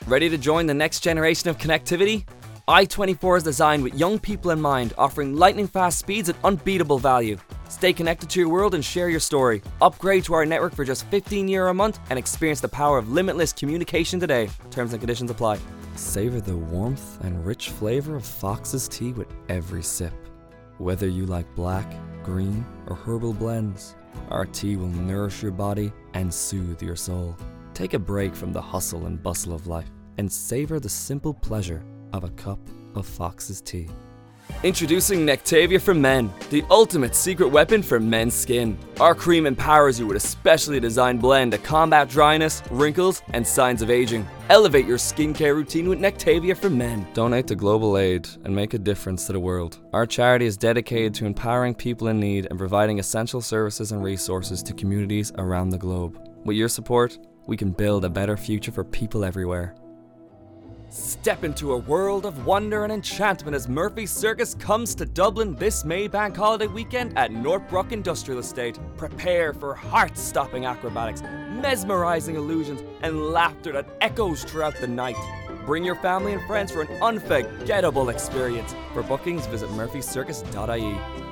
Ready to join the next generation of connectivity? I-24 is designed with young people in mind, offering lightning-fast speeds at unbeatable value. Stay connected to your world and share your story. Upgrade to our network for just €15 a month and experience the power of limitless communication today. Terms and conditions apply. Savor the warmth and rich flavor of Fox's tea with every sip. Whether you like black, green, or herbal blends, our tea will nourish your body and soothe your soul. Take a break from the hustle and bustle of life and savor the simple pleasure of a cup of Fox's tea. Introducing Nectavia for Men, the ultimate secret weapon for men's skin. Our cream empowers you with a specially designed blend to combat dryness, wrinkles, and signs of aging. Elevate your skincare routine with Nectavia for Men. Donate to Global Aid and make a difference to the world. Our charity is dedicated to empowering people in need and providing essential services and resources to communities around the globe. With your support, we can build a better future for people everywhere. Step into a world of wonder and enchantment as Murphy Circus comes to Dublin this May Bank Holiday weekend at Northbrook Industrial Estate. Prepare for heart-stopping acrobatics, mesmerizing illusions, and laughter that echoes throughout the night. Bring your family and friends for an unforgettable experience. For bookings, visit murphycircus.ie.